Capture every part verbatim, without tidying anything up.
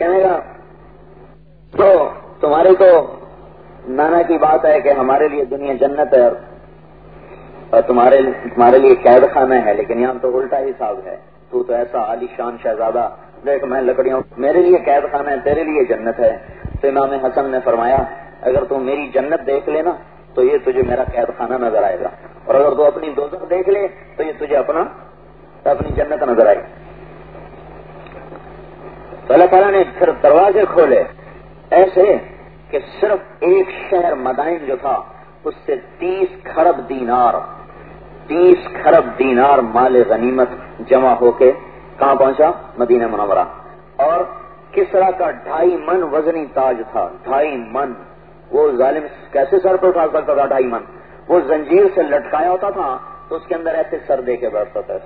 کہنے لگا تو تمہاری تو نانا کی بات ہے کہ ہمارے لیے دنیا جنت ہے اور تمہارے تمہارے لیے قید خانہ ہے، لیکن یہاں تو الٹا حساب ہے، تو تو ایسا عالی شان شہزادہ، دیکھ میں لکڑیوں میرے لیے قید خانہ ہے، تیرے لیے جنت ہے۔ تو امام حسن نے فرمایا اگر تو میری جنت دیکھ لے نا تو یہ تجھے میرا قید خانہ نظر آئے گا، اور اگر تو اپنی دوزخ دیکھ لے تو یہ تجھے اپنا اپنی جنت نظر آئے گی۔ تو اللہ تعالیٰ نے پھر دروازے کھولے ایسے کہ صرف ایک شہر مدائن جو تھا اس سے تیس کھرب دینار تیس کھرب دینار مال غنیمت جمع ہو کے کہاں پہنچا؟ مدینہ منورہ۔ اور کسرا کا ڈھائی من وزنی تاج تھا، ڈھائی من، وہ ظالم کیسے سر پہ اٹھا سکتا تھا؟ ڈھائی من، وہ زنجیر سے لٹکایا ہوتا تھا تو اس کے اندر ایسے سر دے کے بیٹھتا تھا،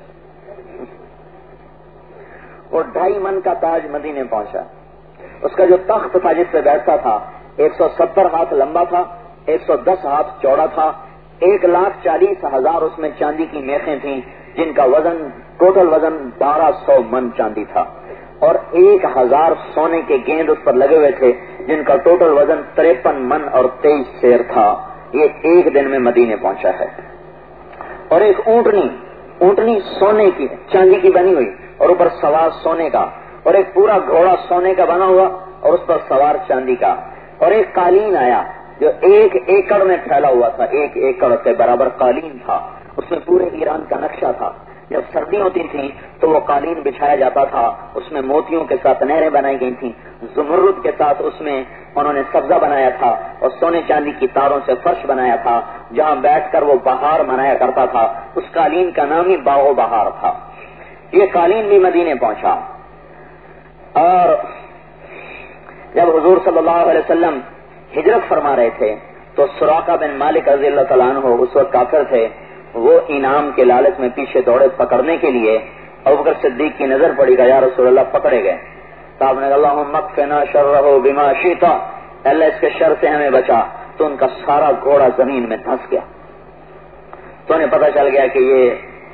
وہ ڈھائی من کا تاج مدینے پہنچا۔ اس کا جو تخت تھا جس پہ بیٹھتا تھا ایک سو ستر ہاتھ لمبا تھا، ایک سو دس ہاتھ چوڑا تھا، ایک لاکھ چالیس ہزار اس میں چاندی کی میخیں تھیں جن کا وزن ٹوٹل وزن بارہ سو من چاندی تھا، اور ایک ہزار سونے کے گیند اس پر لگے ہوئے تھے جن کا ٹوٹل وزن تریپن من اور تیئیس سیر تھا۔ یہ ایک دن میں مدینے پہنچا ہے۔ اور ایک اونٹنی اونٹنی سونے کی چاندی کی بنی ہوئی اور اوپر سوار سونے کا، اور ایک پورا گھوڑا سونے کا بنا ہوا اور اس پر سوار چاندی کا، اور ایک قالین آیا جو ایک ایکڑ میں پھیلا ہوا تھا، ایک ایکڑ کے برابر قالین تھا، اس میں پورے ایران کا نقشہ تھا۔ جب سردی ہوتی تھی تو وہ قالین بچھایا جاتا تھا، اس میں موتیوں کے ساتھ نہریں بنائی گئی تھیں، زمرد کے ساتھ اس میں انہوں نے سبزہ بنایا تھا، اور سونے چاندی کی تاروں سے فرش بنایا تھا جہاں بیٹھ کر وہ بہار منایا کرتا تھا۔ اس قالین کا نام ہی باغ و بہار تھا۔ یہ قالین بھی مدینے پہنچا۔ اور جب حضور صلی اللہ علیہ وسلم ہجرت فرما رہے تھے تو سراقہ بن مالک رضی اللہ تعالیٰ عنہ اس وقت کافر تھے، وہ انعام کے لالچ میں پیچھے دوڑے پکڑنے کے لیے، ابوبکر صدیق کی نظر پڑی گا، یا رسول اللہ پکڑے گئے تو آپ نے اللہم اکفنا شرہ بما شئت، اللہ اس کے شر سے ہمیں بچا، تو ان کا سارا گھوڑا زمین میں دھنس گیا۔ تو انہیں پتہ چل گیا کہ یہ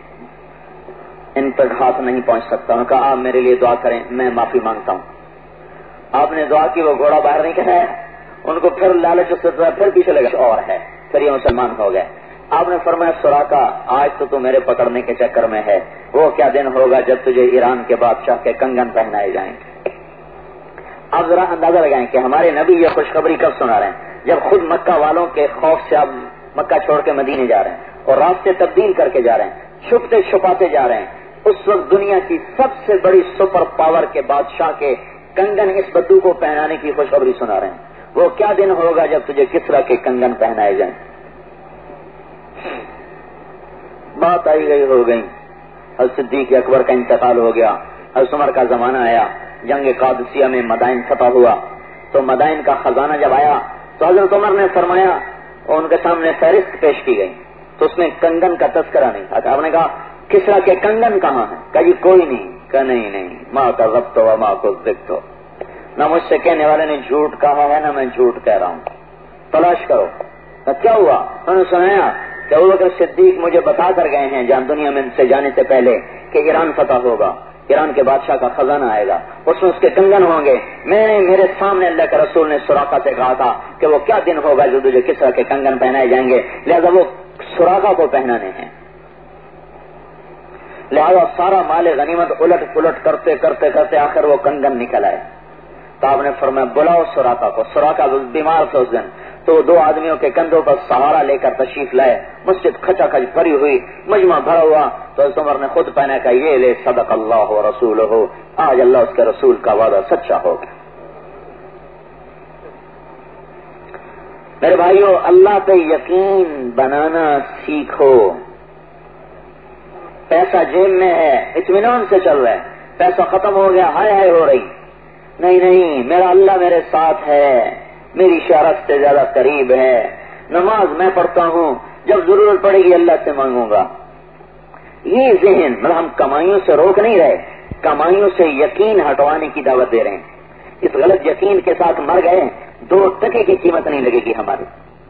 ان تک ہاتھ نہیں پہنچ سکتا۔ انہوں نے کہا آپ میرے لیے دعا کریں، میں معافی مانگتا ہوں۔ آپ نے دعا کی، وہ گھوڑا باہر نہیں کھایا، ان کو پھر لالچ سے پھر پیچھے لگا اور ہے، پھر یہ مسلمان ہو گئے۔ آپ نے فرمایا سراقہ آج تو تو میرے پکڑنے کے چکر میں ہے، وہ کیا دن ہوگا جب تجھے ایران کے بادشاہ کے کنگن پہنائے جائیں گے۔ آپ ذرا اندازہ لگائیں کہ ہمارے نبی یہ خوشخبری کب سنا رہے ہیں؟ جب خود مکہ والوں کے خوف سے آپ مکہ چھوڑ کے مدینے جا رہے ہیں اور راستے تبدیل کر کے جا رہے ہیں، چھپتے چھپاتے جا رہے ہیں۔ اس وقت دنیا کی سب سے بڑی سپر پاور کے بادشاہ کے کنگن اس بدو کو پہنانے کی خوشخبری سنا رہے ہیں۔ وہ کیا دن ہوگا جب تجھے کسرا کے کنگن پہنائے جائیں۔ بات آئی گئی ہو گئی، حضرت صدیق اکبر کا انتقال ہو گیا، حضرت عمر کا زمانہ آیا، جنگ قادسیہ میں مدائن فتح ہوا، تو مدائن کا خزانہ جب آیا تو حضرت عمر نے فرمایا اور ان کے سامنے فہرست پیش کی گئی تو اس میں کنگن کا تذکرہ نہیں تھا۔ آپ نے کہا کسرا کے کنگن کہاں ہیں؟ کہا جی کوئی نہیں۔ کہا نہیں نہیں، ماں کا ضبط ہو ماں کو ذکر ہو، نہ مجھ سے کہنے والے نے جھوٹ کہا ہے نہ میں جھوٹ کہہ رہا ہوں، تلاش کرو۔ کیا ہوا؟ انہوں نے سنایا کہ ابوبکر صدیق مجھے بتا کر گئے ہیں جان دنیا میں سے جانے سے پہلے کہ ایران فتح ہوگا، ایران کے بادشاہ کا خزانہ آئے گا، اس میں اس کے کنگن ہوں گے۔ میں نے میرے سامنے اللہ کے رسول نے سراقہ سے کہا تھا کہ وہ کیا دن ہوگا جو تجھے کس طرح کے کنگن پہنائے جائیں گے، لہذا وہ سراقہ کو پہنانے ہیں۔ لہذا سارا مال غنیمت الٹ پلٹ کرتے کرتے کرتے آخر وہ کنگن نکل آئے۔ تو آپ نے فرمایا بلاؤ سراقہ کو۔ سراقہ بیمار تھا اس دن، تو دو آدمیوں کے کندھوں پر سہارا لے کر تشریف لائے، مسجد کھچا کھچ بھری ہوئی، مجمع بھرا ہوا، تو حضرت عمر نے خود پہنا کہ یہ لے صدق اللہ و رسولہ، آج اللہ اس کے رسول کا وعدہ سچا ہو گیا۔ میرے بھائیو اللہ پہ یقین بنانا سیکھو۔ پیسہ جیب میں ہے، اطمینان سے چل رہا ہے، پیسہ ختم ہو گیا ہائے ہائے ہو رہی، نہیں نہیں میرا اللہ میرے ساتھ ہے، میری شرف سے زیادہ قریب ہے، نماز میں پڑھتا ہوں، جب ضرورت پڑے گی اللہ سے مانگوں گا۔ یہ ذہن مطلب ہم کمائیوں سے روک نہیں رہے، کمائیوں سے یقین ہٹوانے کی دعوت دے رہے ہیں۔ اس غلط یقین کے ساتھ مر گئے دو ٹکے کی قیمت نہیں لگے گی ہماری۔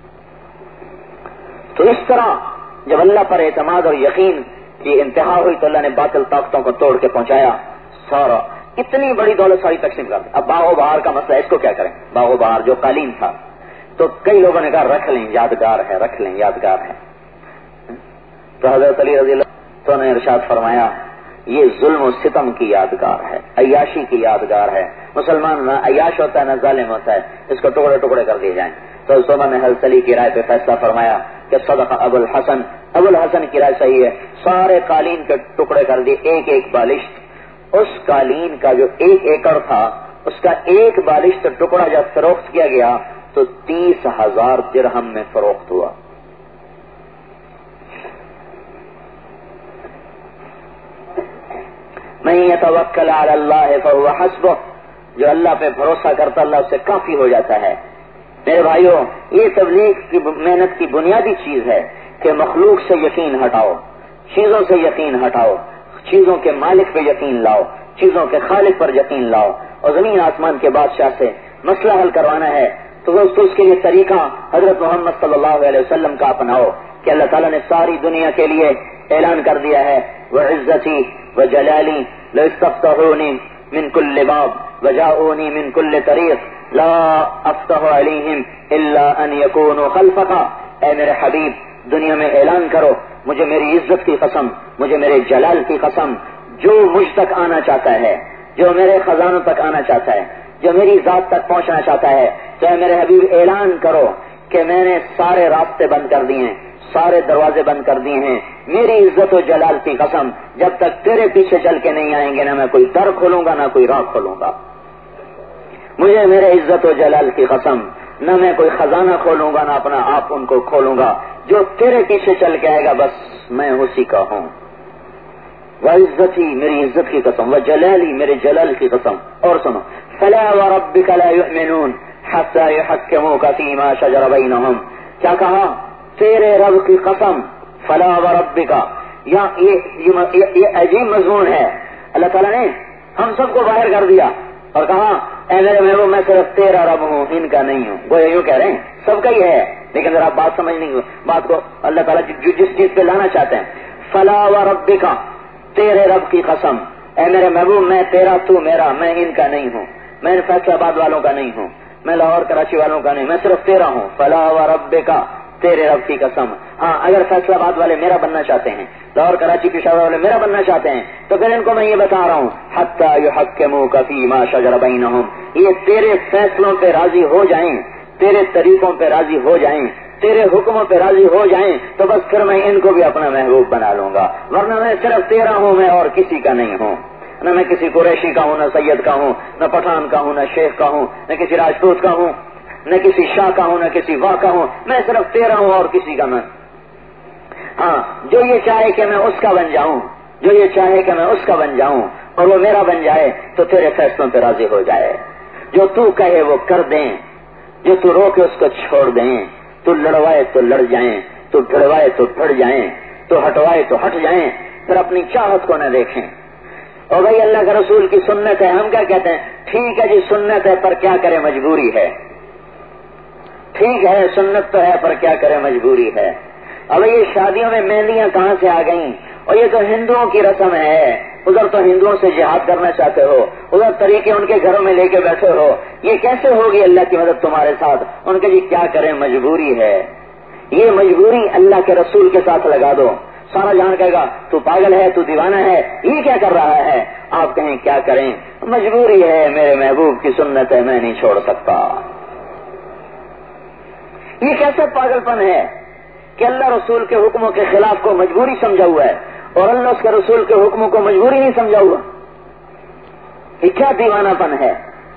تو اس طرح جب اللہ پر اعتماد اور یقین کی انتہا ہوئی تو اللہ نے باطل طاقتوں کو توڑ کے پہنچایا، سارا اتنی بڑی دولت ساری تقسیم کر دی. اب باغ و بہار کا مسئلہ، اس کو کیا کریں؟ باغ و بہار جو قالین تھا، تو کئی لوگوں نے کہا رکھ لیں، یادگار ہے، رکھ لیں، یادگار ہے. تو حضرت علی رضی اللہ تو نے ارشاد فرمایا یہ ظلم و ستم کی یادگار ہے، عیاشی کی یادگار ہے. مسلمان نہ عیاش ہوتا ہے نہ ظالم ہوتا ہے، اس کو ٹکڑے ٹکڑے کر دیے جائیں. تو عثمان نے حضرت علی کی رائے پہ فیصلہ فرمایا کہ صدق ابو الحسن، ابو الحسن کی رائے صحیح ہے. سارے قالین کے ٹکڑے کر دیے، ایک ایک بالشت. اس قالین کا جو ایک ایکڑ تھا اس کا ایک بالشت ٹکڑا جب فروخت کیا گیا تو تیس ہزار درہم میں فروخت ہوا. من یتوکل علی اللہ فہو حسبہ، جو اللہ پہ بھروسہ کرتا اللہ اس سے کافی ہو جاتا ہے. میرے بھائیوں، یہ تبلیغ کی محنت کی بنیادی چیز ہے کہ مخلوق سے یقین ہٹاؤ، چیزوں سے یقین ہٹاؤ، چیزوں کے مالک پہ یقین لاؤ، چیزوں کے خالق پر یقین لاؤ، اور زمین آسمان کے بادشاہ سے مسئلہ حل کروانا ہے تو اس کے لیے طریقہ حضرت محمد صلی اللہ علیہ وسلم کا اپناؤ کہ اللہ تعالیٰ نے ساری دنیا کے لیے اعلان کر دیا ہے وعزتی وجلالی لاستفتحونی من کل باب وجاؤنی من کل طریق لا افتح علیہم الا ان یکونوا خلفک. اے میرے حبیب، دنیا میں اعلان کرو مجھے میری عزت کی قسم، مجھے میرے جلال کی قسم، جو مجھ تک آنا چاہتا ہے، جو میرے خزانوں تک آنا چاہتا ہے، جو میری ذات تک پہنچنا چاہتا ہے، تو اے میرے حبیب اعلان کرو کہ میں نے سارے راستے بند کر دیے ہیں، سارے دروازے بند کر دیے ہیں. میری عزت و جلال کی قسم، جب تک تیرے پیچھے چل کے نہیں آئیں گے نہ میں کوئی در کھولوں گا نہ کوئی راہ کھولوں گا. مجھے میرے عزت و جلال کی قسم، نہ میں کوئی خزانہ کھولوں گا نہ اپنا آپ ان کو کھولوں گا. جو تیرے پیچھے چل کے آئے گا بس میں اسی کا ہوں. وعزتی، میری عزت کی قسم، وجلالی، میرے جلال کی قسم. اور سنو، فلا وربک لا یؤمنون حتی یحکموک فیما شجر بینہم. کیا کہا؟ تیرے رب کی قسم، فلا وربک. یا یہ عجیب مضمون ہے. اللہ تعالیٰ نے ہم سب کو باہر کر دیا اور کہا اے میرے محبوب میں صرف تیرا رب ہوں، ان کا نہیں ہوں. وہ یوں کہہ رہے ہیں سب کا ہی ہے، لیکن ذرا بات سمجھ نہیں بات کو. اللہ تعالیٰ جس چیز پہ لانا چاہتے ہیں، فلا وربک، تیرے رب کی قسم، اے میرے محبوب میں تیرا، تو میرا، میں ان کا نہیں ہوں، میں فیصلہ آباد والوں کا نہیں ہوں، میں لاہور کراچی والوں کا نہیں، میں صرف تیرا ہوں. فلا وربک، تیرے رب کی قسم. ہاں اگر فیصلہ آباد والے میرا بننا چاہتے ہیں، لاہور کراچی پشاور والے میرا بننا چاہتے ہیں، تو پھر ان کو میں یہ بتا رہا ہوں حتی یحکموک فیما شجر بینہم، یہ تیرے فیصلوں پہ راضی ہو جائیں، تیرے طریقوں پہ راضی ہو جائیں، تیرے حکموں پہ راضی ہو جائیں تو بس پھر میں ان کو بھی اپنا محبوب بنا لوں گا. ورنہ میں صرف تیرا ہوں، میں اور کسی کا نہیں ہوں. نہ میں کسی قریشی کا ہوں، نہ سید کا ہوں، نہ پٹھان کا ہوں، نہ شیخ کا ہوں، نہ کسی راجپوت کا ہوں، نہ کسی شاہ کا ہوں، نہ کسی واہ کا ہوں. میں صرف تیرا ہوں اور کسی کا میں. ہاں جو یہ چاہے کہ میں اس کا بن جاؤں، جو یہ چاہے کہ میں اس کا بن جاؤں اور وہ میرا بن جائے تو تیرے فیصلوں پہ راضی ہو جائے. جو تو کہے وہ کر دیں، جو تو روکے اس کو چھوڑ دیں، تو لڑوائے تو لڑ جائیں، تو بھڑوائے تو بھڑ جائیں، تو ہٹوائے تو ہٹ جائیں، پھر اپنی چاہت کو نہ دیکھیں. اور بھائی اللہ کے رسول کی سنت ہے، ہم کیا کہتے ہیں؟ ٹھیک ہے جی سنت ہے پر کیا کرے مجبوری ہے. ٹھیک ہے سنت تو ہے پر کیا کرے مجبوری ہے. اب یہ شادیوں میں مہندیاں کہاں سے آ گئیں؟ اور یہ تو ہندوؤں کی رسم ہے. ادھر تو ہندوؤں سے جہاد کرنا چاہتے ہو، ادھر طریقے ان کے گھروں میں لے کے بیٹھے ہو. یہ کیسے ہوگی اللہ کی مدد تمہارے ساتھ؟ ان کے جی کیا کریں مجبوری ہے. یہ مجبوری اللہ کے رسول کے ساتھ لگا دو، سارا جہان کہے گا تو پاگل ہے، تو دیوانہ ہے، یہ کیا کر رہا ہے. آپ کہیں کیا کریں؟ مجبوری ہے، میرے محبوب کی سنت ہے، میں نہیں چھوڑ سکتا. یہ کیسا پاگل پن ہے کہ اللہ رسول کے حکموں کے خلاف کو مجبوری سمجھا ہوا ہے اور اللہ اس کے رسول کے حکموں کو مجبوری نہیں سمجھا ہوا. یہ کیا دیوانہ پن ہے.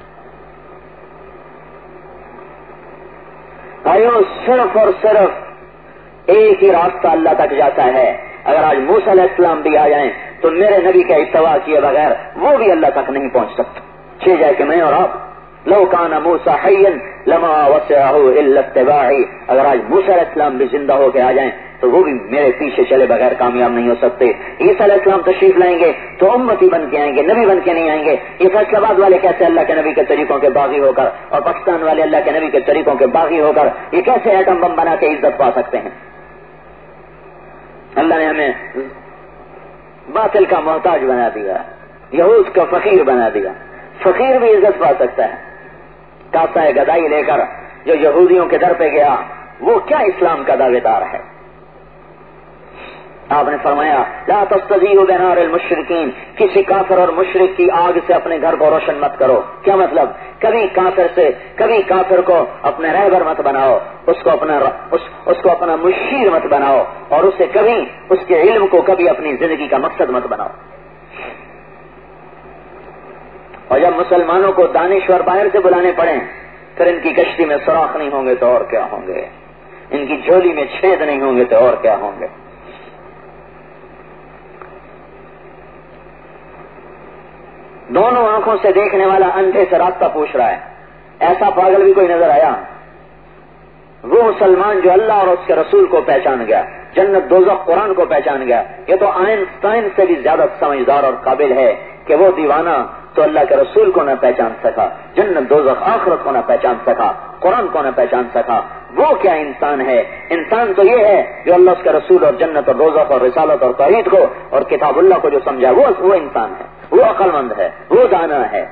بھائیو صرف اور صرف ایک ہی راستہ اللہ تک جاتا ہے. اگر آج موسیٰ علیہ السلام بھی آ جائیں تو میرے نبی کا اتباع کیے بغیر وہ بھی اللہ تک نہیں پہنچ سکتا. چھ جائے کہ میں اور آپ لو کان موسیٰ حیا لما وسعہ الا اتباعی، اگر آج موسیٰ علیہ السلام بھی زندہ ہو کے آ جائیں تو وہ بھی میرے پیچھے چلے بغیر کامیاب نہیں ہو سکتے. عیسیٰ علیہ السلام تشریف لائیں گے تو امتی بن کے آئیں گے، نبی بن کے نہیں آئیں گے. یہ فیصلہ آباد والے کیسے اللہ کے نبی کے طریقوں کے باغی ہو کر، اور پاکستان والے اللہ کے نبی کے طریقوں کے باغی ہو کر یہ کیسے ایٹم بم بنا کے عزت پا سکتے ہیں؟ اللہ نے ہمیں باطل کا محتاج بنا دیا. یہود کو فقیر بنا دیا. فقیر بھی عزت پا سکتا ہے. کاسہ گدائی لے کر جو یہودیوں کے در پہ گیا وہ کیا اسلام کا دعوے دار ہے؟ آپ نے فرمایا لا تستضیئوا بنار المشرکین، کسی کافر اور مشرک کی آگ سے اپنے گھر کو روشن مت کرو. کیا مطلب؟ کبھی کافر سے کبھی کافر کو اپنے رہبر مت بناؤ، اس کو اپنا اس, اس کو اپنا مشیر مت بناؤ، اور اسے کبھی اس کے علم کو کبھی اپنی زندگی کا مقصد مت بناؤ. اور جب مسلمانوں کو دانشور باہر سے بلانے پڑیں پھر ان کی کشتی میں سوراخ نہیں ہوں گے تو اور کیا ہوں گے، ان کی جھولی میں چھید نہیں ہوں گے تو اور کیا ہوں گے. دونوں آنکھوں سے دیکھنے والا اندھے سے راستہ پوچھ رہا ہے، ایسا پاگل بھی کوئی نظر آیا؟ وہ مسلمان جو اللہ اور اس کے رسول کو پہچان گیا، جنت دوزخ قرآن کو پہچان گیا، یہ تو آئنسٹائن سے بھی زیادہ سمجھدار اور قابل ہے کہ وہ دیوانہ تو اللہ کے رسول کو نہ پہچان سکا، جنت دوزخ آخرت کو نہ پہچان سکا، قرآن کو نہ پہچان سکا. وہ کیا انسان ہے؟ انسان تو یہ ہے جو اللہ اس کے رسول اور جنت اور دوزخ اور رسالت اور توحید کو اور کتاب اللہ کو جو سمجھا، وہ وہ انسان ہے، وہ عقل مند ہے، وہ دانا ہے.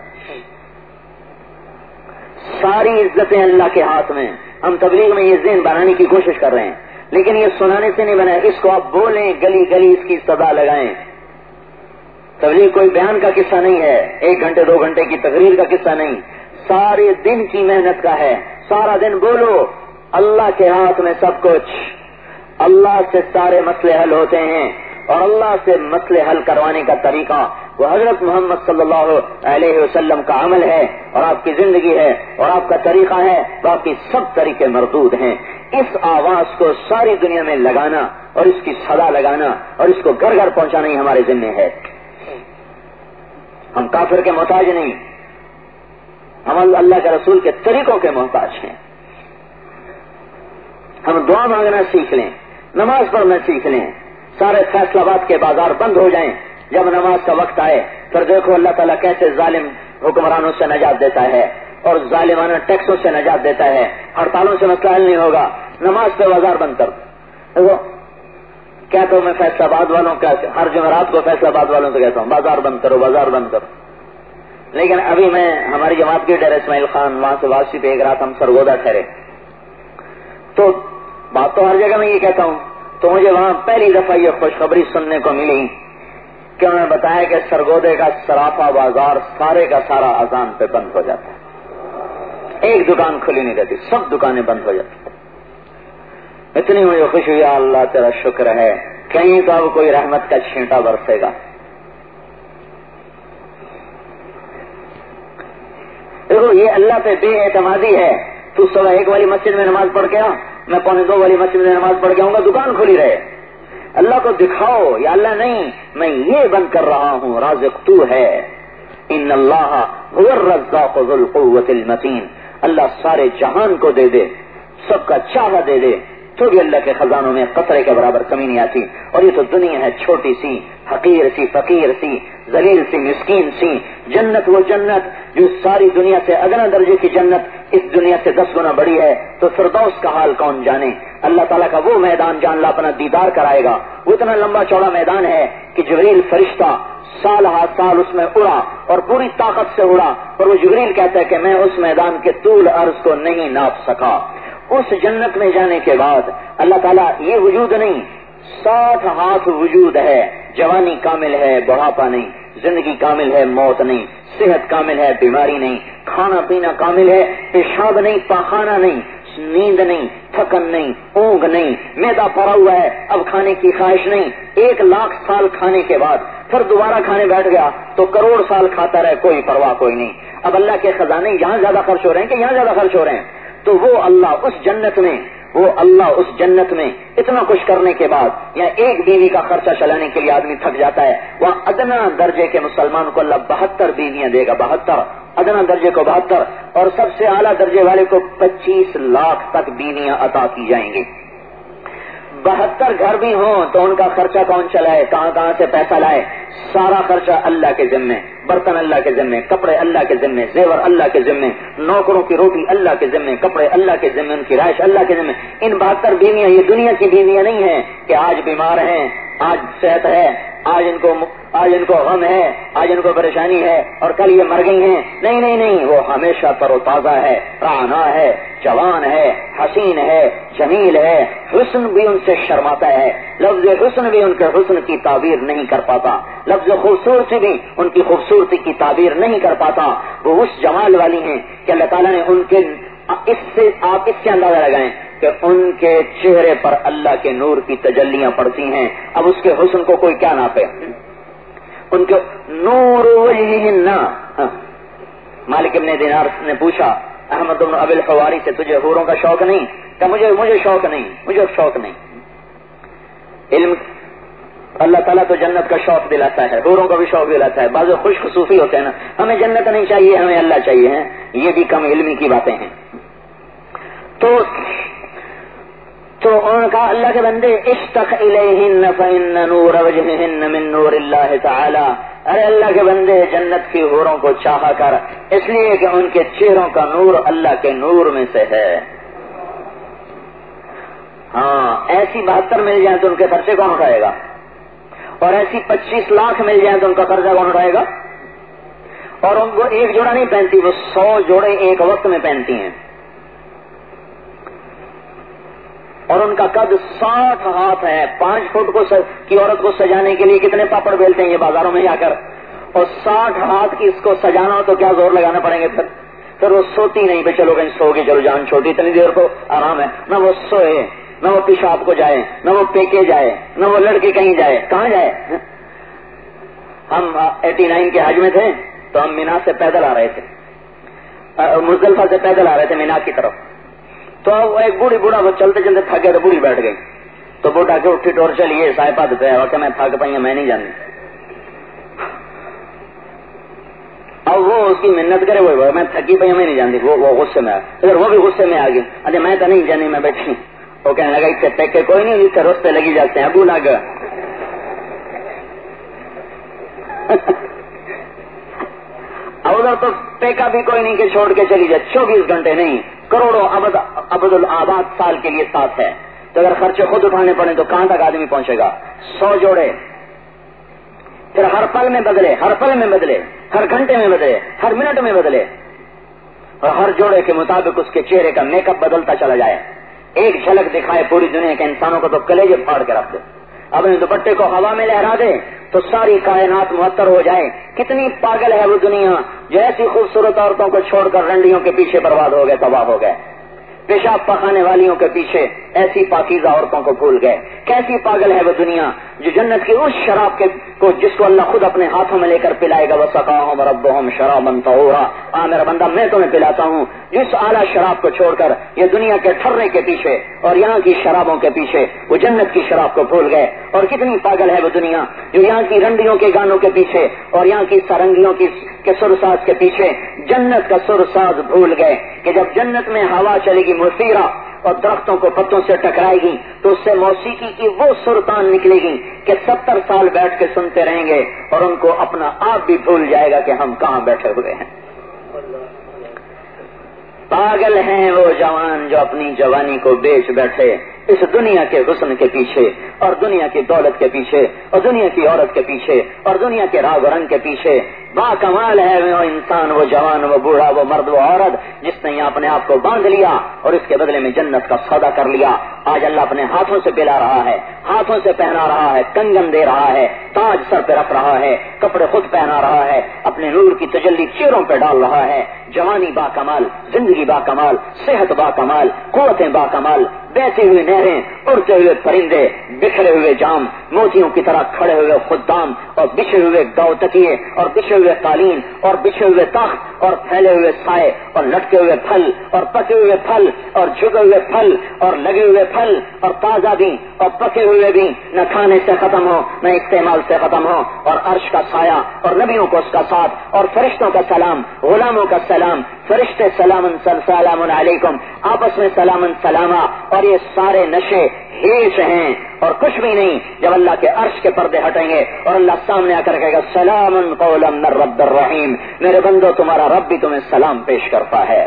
ساری عزتیں اللہ کے ہاتھ میں. ہم تبلیغ میں یہ ذہن بنانے کی کوشش کر رہے ہیں لیکن یہ سنانے سے نہیں بنا. اس کو آپ بولیں، گلی گلی اس کی صدا لگائیں. تبلیغ کوئی بیان کا قصہ نہیں ہے، ایک گھنٹے دو گھنٹے کی تقریر کا قصہ نہیں، سارے دن کی محنت کا ہے. سارا دن بولو، اللہ کے ہاتھ میں سب کچھ، اللہ سے سارے مسئلے حل ہوتے ہیں، اور اللہ سے مسئلے حل کروانے کا طریقہ وہ حضرت محمد صلی اللہ علیہ وسلم کا عمل ہے اور آپ کی زندگی ہے اور آپ کا طریقہ ہے. باقی سب طریقے مردود ہیں. اس آواز کو ساری دنیا میں لگانا اور اس کی صدا لگانا اور اس کو گھر گھر پہنچانا ہی ہمارے ذمہ ہے. ہم کافر کے محتاج نہیں، ہم اللہ کے رسول کے طریقوں کے محتاج ہیں. ہم دعا مانگنا سیکھ لیں، نماز پڑھنا سیکھ لیں. سارے فیصلہ باد کے بازار بند ہو جائیں. جب نماز کا وقت آئے پھر دیکھو اللہ تعالیٰ کیسے ظالم حکمرانوں سے نجات دیتا ہے اور ظالمانہ ٹیکسوں سے نجات دیتا ہے. ہڑتالوں سے مسئلہ حل نہیں ہوگا، نماز پہ بازار بند کر دیکھو. کیا تو میں فیصلہ آباد والوں کا ہر جمعرات کو فیصلہ آباد والوں سے کہتا ہوں بازار بند کرو، بازار بند کرو. لیکن ابھی میں ہماری جماعت کے ڈیر اسماعیل خان وہاں سے واپسی پہ ایک رات ہم سرگودا ٹھہرے، تو بات تو ہر جگہ میں یہ کہتا ہوں، تو مجھے وہاں پہلی دفعہ یہ خوشخبری سننے کو ملی کہ انہوں نے بتایا کہ سرگودے کا سراپا بازار سارے کا سارا اذان پہ بند ہو جاتا ہے، ایک دکان کھلی نہیں رہتی، سب دکانیں بند ہو جاتی. اتنی مجھے خوشی ہوئی، اللہ تیرا شکر ہے، کہیں تو اب کوئی رحمت کا چھینٹا برسے گا. دیکھو یہ اللہ پہ بے اعتمادی ہے. تو صبح ایک والی مسجد میں نماز پڑھ کے آ، میں پونے دو والی مسجد میں نماز پڑھ کے آؤں گا، دکان کھلی رہے. اللہ کو دکھاؤ یا اللہ نہیں میں یہ بند کر رہا ہوں، رازق تو ہے. ان اللہ هو الرزاق ذو القوة المتین. اللہ سارے جہان کو دے دے، سب کا چاہا دے دے تو بھی اللہ کے خزانوں میں قطرے کے برابر کمی نہیں آتی. اور یہ تو دنیا ہے چھوٹی سی، حقیر سی، فقیر سی، ذلیل سی، مسکین سی. جنت وہ جنت جو ساری دنیا سے ادنا درجے کی جنت اس دنیا سے دس گنا بڑی ہے، تو فردوس کا حال کون جانے. اللہ تعالیٰ کا وہ میدان جان لا اپنا دیدار کرائے گا. وہ اتنا لمبا چوڑا میدان ہے کہ جبریل فرشتہ سال ہا سال اس میں اڑا اور پوری طاقت سے اڑا، اور وہ جبریل کہتا ہے کہ میں اس میدان کے طول عرض کو نہیں ناپ سکا. اس جنت میں جانے کے بعد اللہ تعالیٰ یہ وجود نہیں، ساٹھ ہاتھ وجود ہے. جوانی کامل ہے، بڑھاپا نہیں. زندگی کامل ہے، موت نہیں. صحت کامل ہے، بیماری نہیں. کھانا پینا کامل ہے، پیشاب نہیں، پاخانہ نہیں. نیند نہیں، تھکن نہیں، اونگ نہیں. میدا پڑا ہوا ہے، اب کھانے کی خواہش نہیں. ایک لاکھ سال کھانے کے بعد پھر دوبارہ کھانے بیٹھ گیا تو کروڑ سال کھاتا رہے، کوئی پرواہ کوئی نہیں. اب اللہ کے خزانے یہاں زیادہ خرچ ہو رہے ہیں کہ یہاں زیادہ خرچ ہو رہے ہیں. تو وہ اللہ اس جنت میں وہ اللہ اس جنت میں اتنا کچھ کرنے کے بعد یا ایک بیوی کا خرچہ چلانے کے لیے آدمی تھک جاتا ہے. وہاں ادنا درجے کے مسلمان کو اللہ بہتر بیویاں دے گا، بہتر. ادنا درجے کو بہتر اور سب سے اعلیٰ درجے والے کو پچیس لاکھ تک بیویاں عطا کی جائیں گی. بہتر گھر بھی ہوں تو ان کا خرچہ کون چلائے، کہاں کہاں سے پیسہ لائے؟ سارا خرچہ اللہ کے ذمے، برتن اللہ کے ذمے، کپڑے اللہ کے ذمے، زیور اللہ کے ذمے، نوکروں کی روٹی اللہ کے ذمے، کپڑے اللہ کے ذمے، ان کی رہائش اللہ کے ذمے. ان بہتر بیویاں یہ دنیا کی بیویاں نہیں ہیں کہ آج بیمار ہیں، آج صحت ہے، آج ان کو آج ان کو غم ہے، آج ان کو پریشانی ہے اور کل یہ مر گئی ہیں. نہیں نہیں نہیں، وہ ہمیشہ تر و تازہ ہے، رانا ہے، جوان ہے، حسین ہے، جمیل ہے. حسن بھی ان سے شرماتا ہے، لفظ حسن بھی ان کے حسن کی تعبیر نہیں کر پاتا، لفظ خوبصورتی بھی ان کی خوبصورتی کی تعبیر نہیں کر پاتا. وہ اس جمال والی ہیں کہ اللہ تعالیٰ نے ان کے اس سے آپ اس سے اندازہ لگائیں کہ ان کے چہرے پر اللہ کے نور کی تجلیاں پڑتی ہیں. اب اس کے حسن کو کوئی کیا ناپے؟ ان کے نور وجہہن. مالک ابن دینار نے پوچھا احمد بن ابی الحواری سے، تجھے حوروں کا شوق نہیں؟ کہ مجھے مجھے شوق نہیں، مجھے شوق نہیں. علم اللہ تعالیٰ تو جنت کا شوق دلاتا ہے، حوروں کا بھی شوق دلاتا ہے. بعض خوش خصوصی ہوتے ہیں نا، ہمیں جنت نہیں چاہیے، ہمیں اللہ چاہیے ہیں. یہ بھی کم علمی کی باتیں ہیں. تو تو انہوں نے کہا اللہ کے بندے اشتق الیہن فإن نور وجہہن من نور اللہ تعالی. ارے اللہ کے بندے جنت کی حوروں کو چاہا کر، اس لیے کہ ان کے چہروں کا نور اللہ کے نور میں سے ہے. ہاں، ایسی بہتر مل جائیں تو ان کے خرچے کون اٹھائے گا؟ اور ایسی پچیس لاکھ مل جائیں تو ان کا قرضہ کون اٹھائے گا؟ اور ان کو ایک جوڑا نہیں پہنتی، وہ سو جوڑے ایک وقت میں پہنتی ہیں. اور ان کا قد ساٹھ ہاتھ ہے. پانچ فٹ کو کی عورت کو سجانے کے لیے کتنے پاپڑ بیلتے ہیں یہ بازاروں میں جا کر، اور ساٹھ ہاتھ کی اس کو سجانا ہو تو کیا زور لگانا پڑیں گے. پھر پھر وہ سوتی نہیں، بھائی چلو کہیں سو گئی، چلو جان چھوٹی، اتنی دیر کو آرام ہے. نہ وہ سوئے، نہ وہ پیشاب کو جائے، نہ وہ پیکے جائے، نہ وہ لڑکی کہیں جائے. کہاں جائے؟ ہم ایٹی نائن کے حج میں تھے تو ہم مینا سے پیدل آ رہے تھے، مزدلفہ سے پیدل آ رہے تھے مینا کی طرف. تو ایک بوڑھی بوڑھا وہ چلتے چلتے تھک گیا تو بوڑھی بیٹھ گئی. تو بوٹا کے اٹھی ٹور چلیے صاحبہ دیتے ہیں کہ میں تھک پائی میں نہیں جانتی. اب وہ اس کی محنت کرے وہ میں تھکی پائی میں نہیں جانتی، وہ وہ غصے میں آ اگر وہ بھی غصے میں آ گئی. ارے میں تو نہیں جانی، میں بیٹھی. وہ کہنے لگا اس سے ٹیک کے کوئی نہیں، اس سے رستے لگی جاتے ہیں. ابو لگ ادھر تو پیکا بھی کوئی نہیں کہ چھوڑ کے چلی جائے. چوبیس گھنٹے نہیں، کروڑوں ابد ابد الآباد سال کے لیے ساتھ ہے. تو اگر خرچے خود اٹھانے پڑے تو کہاں تک آدمی پہنچے گا؟ سو جوڑے، پھر ہر پل میں بدلے، ہر پل میں بدلے، ہر گھنٹے میں بدلے، ہر منٹ میں بدلے، اور ہر جوڑے کے مطابق اس کے چہرے کا میک اپ بدلتا چلا جائے. ایک جھلک دکھائے پوری دنیا کے انسانوں کو تو کلیجے پھاڑ کے رکھ دے. اپنے دوپٹے کو ہوا میں لہرا دے تو ساری کائنات معطر ہو جائے. کتنی پاگل ہے وہ دنیا جو ایسی خوبصورت عورتوں کو چھوڑ کر رنڈیوں کے پیچھے برباد ہو گئے، تباہ ہو گئے. پیشاب پخانے والیوں کے پیچھے ایسی پاکیزہ عورتوں کو بھول گئے. کیسی پاگل ہے وہ دنیا جو جنت کی اس شراب کے کو جس کو اللہ خود اپنے ہاتھوں میں لے کر پلائے گا. وسقاہم ربہم شرابا طہورا. آ میرا بندہ میں تمہیں پلاتا ہوں جس اعلیٰ شراب کو چھوڑ کر یہ دنیا کے ٹھرے کے پیچھے اور یہاں کی شرابوں کے پیچھے وہ جنت کی شراب کو بھول گئے. اور کتنی پاگل ہے وہ دنیا جو یہاں کی رنڈیوں کے گانوں کے پیچھے اور یہاں کی سرنگیوں کی کے سرساز کے پیچھے جنت کا سرساز بھول گئے کہ جب جنت میں ہوا چلے گی مثیرہ اور درختوں کو پتوں سے ٹکرائے گی تو اس سے موسیقی کی وہ سرتان نکلے گی کہ ستر سال بیٹھ کے سنتے رہیں گے اور ان کو اپنا آپ بھی بھول جائے گا کہ ہم کہاں بیٹھے ہوئے ہیں. پاگل ہیں وہ جوان جو اپنی جوانی کو بیچ بیٹھے اس دنیا کے حسن کے پیچھے اور دنیا کی دولت کے پیچھے اور دنیا کی عورت کے پیچھے اور دنیا کے راگ و رنگ کے پیچھے. با کمال ہے وہ انسان، وہ جوان، وہ بوڑھا، وہ مرد، وہ عورت جس نے یہ اپنے آپ کو باندھ لیا اور اس کے بدلے میں جنت کا سودا کر لیا. آج اللہ اپنے ہاتھوں سے پلا رہا ہے، ہاتھوں سے پہنا رہا ہے، کنگن دے رہا ہے، تاج سر پہ رکھ رہا ہے، کپڑے خود پہنا رہا ہے، اپنے نور کی تجلی چہروں پہ ڈال رہا ہے. جوانی با کمال، زندگی با کمال، صحت با کمال، قوتیں با کمال، بہتی ہوئی نہریں، اڑتے ہوئے پرندے، بکھرے ہوئے جام، موتیوں کی طرح کھڑے ہوئے خدام اور بچھے ہوئے گاؤ تکیے اور بچھے ہوئے قالین اور بچھے ہوئے تخت اور پھیلے ہوئے سائے اور لٹکے ہوئے پھل اور پکے ہوئے پھل اور جھکے ہوئے پھل اور لگے ہوئے پھل اور تازہ بھی اور پکے ہوئے بھی، نہ کھانے سے ختم ہو نہ استعمال سے ختم ہو. اور عرش کا سایہ اور نبیوں کو اس کا ساتھ اور فرشتوں کا سلام، غلاموں کا سلام، فرشتے سلام سلام علیکم، آپس میں سلام سلامہ. اور یہ سارے نشے ہیش ہیں اور کچھ بھی نہیں جب اللہ کے عرش کے پردے ہٹیں گے اور اللہ سامنے آ کر کہے گا سلام قولا من رب الرحیم. میرے بندو تمہارا رب بھی تمہیں سلام پیش کرتا ہے.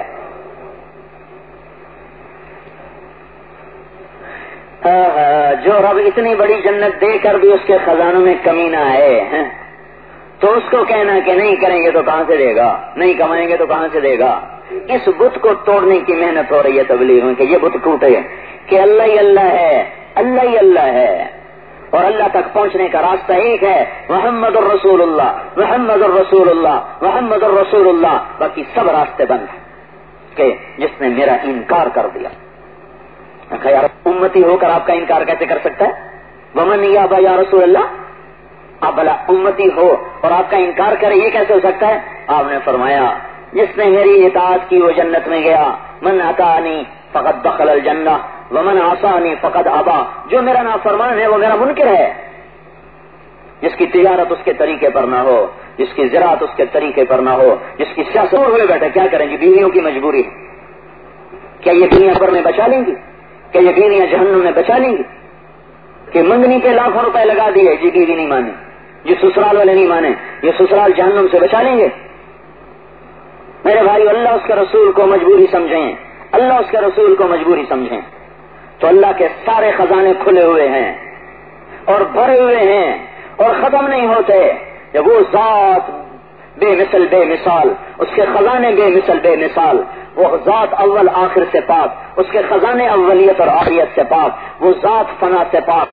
جو رب اتنی بڑی جنت دے کر بھی اس کے خزانوں میں کمی نہ آئے تو اس کو کہنا کہ نہیں کریں گے تو کہاں سے دے گا، نہیں کمائیں گے تو کہاں سے دے گا؟ اس بت کو توڑنے کی محنت ہو رہی ہے تبلیغ میں کہ یہ بت ٹوٹے کہ اللہ ہی اللہ ہے، اللہ ہی اللہ ہے، اور اللہ تک پہنچنے کا راستہ ایک ہے، محمد الرسول اللہ، محمد الرسول اللہ، محمد الرسول اللہ، باقی سب راستے بند ہیں کہ جس نے میرا انکار کر دیا۔ یار امتی ہو کر آپ کا انکار کیسے کر سکتا ہے؟ ومن یابا یا رسول اللہ، آپ بھلا امتی ہو اور آپ کا انکار کرے، یہ کیسے ہو سکتا ہے؟ آپ نے فرمایا جس نے میری اطاعت کی وہ جنت میں گیا، من اطاعنی فقد دخل الجنہ ومن عصانی فقد ابا، جو میرا نافرمان ہے وہ میرا منکر ہے۔ جس کی تجارت اس کے طریقے پر نہ ہو، جس کی زراعت اس کے طریقے پر نہ ہو، جس کی سیاست ہوئے بیٹھے، کیا کریں گے؟ بیویوں کی مجبوری ہے، کیا یہ دنیا بھر میں بچا لیں گی؟ کیا یہ بیویاں جہنم میں بچا لیں گی؟ کہ منگنی پہ لاکھوں روپے لگا دیے، جی بیوی نہیں مانی، جی سسرال والے نہیں مانے، یہ سسرال جہنم سے بچا لیں گے؟ میرے بھائی، اللہ اس کے رسول کو مجبوری سمجھیں، اللہ اس کے رسول کو مجبوری سمجھیں تو اللہ کے سارے خزانے کھلے ہوئے ہیں اور بھرے ہوئے ہیں اور ختم نہیں ہوتے۔ جب وہ ذات بے مثل بے مثال، اس کے خزانے بے مثل بے مثال، وہ ذات اول آخر سے پاک، اس کے خزانے اولیت اور آخریت سے پاک، وہ ذات فنا سے پاک۔